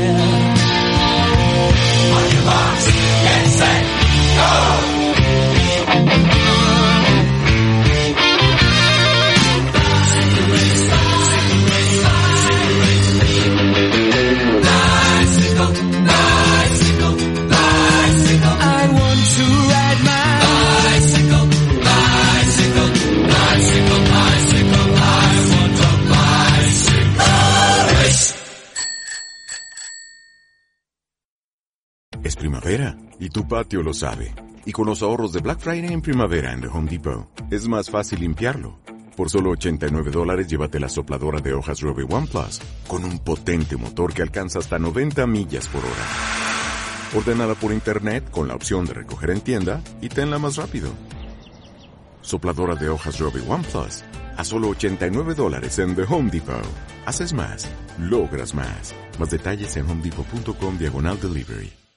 S11: Es primavera y tu patio lo sabe. Y con los ahorros de Black Friday en primavera en The Home Depot, es más fácil limpiarlo. Por solo ochenta y nueve dólares llévate la sopladora de hojas Robe One Plus, con un potente motor que alcanza hasta noventa millas por hora. Ordénala por internet con la opción de recoger en tienda y tenla más rápido. Sopladora de hojas Robe One Plus, a solo ochenta y nueve dólares en The Home Depot. Haces más, logras más. Más detalles en homedepot punto com diagonal delivery.